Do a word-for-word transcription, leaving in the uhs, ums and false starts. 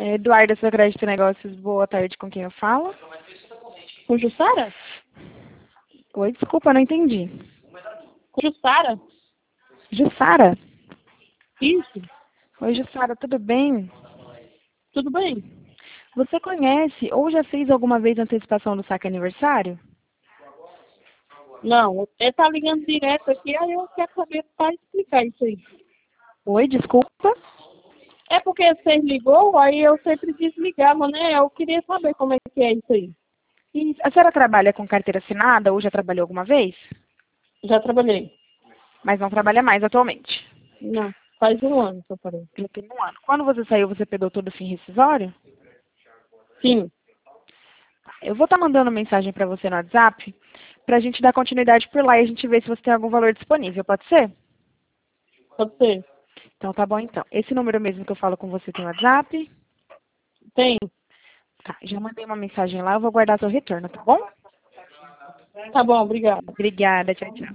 Eduarda, seu crédito e negócios, boa tarde, com quem eu falo? Com Jussara? Oi, desculpa, não entendi. Com Jussara? Jussara? Isso. Oi, Jussara, tudo bem? Tudo bem? Você conhece ou já fez alguma vez antecipação do saque aniversário? Não, ele tá ligando direto aqui, aí eu quero saber para explicar isso aí. Oi, desculpa. É porque você ligou, aí eu sempre desligava, né? Eu queria saber como é que é isso aí. E a senhora trabalha com carteira assinada ou já trabalhou alguma vez? Já trabalhei. Mas não trabalha mais atualmente? Não, faz um ano que eu parei. Já tem um ano. Quando você saiu, você pegou todo o fim rescisório? Sim, Eu vou estar mandando mensagem para você no WhatsApp para a gente dar continuidade por lá e a gente ver se você tem algum valor disponível, pode ser? pode ser. Então tá bom então. Esse número mesmo que eu falo com você tem WhatsApp? Tem. Tá, já mandei uma mensagem lá, eu vou guardar seu retorno, tá bom? Tá bom, obrigada. Obrigada, tchau, tchau.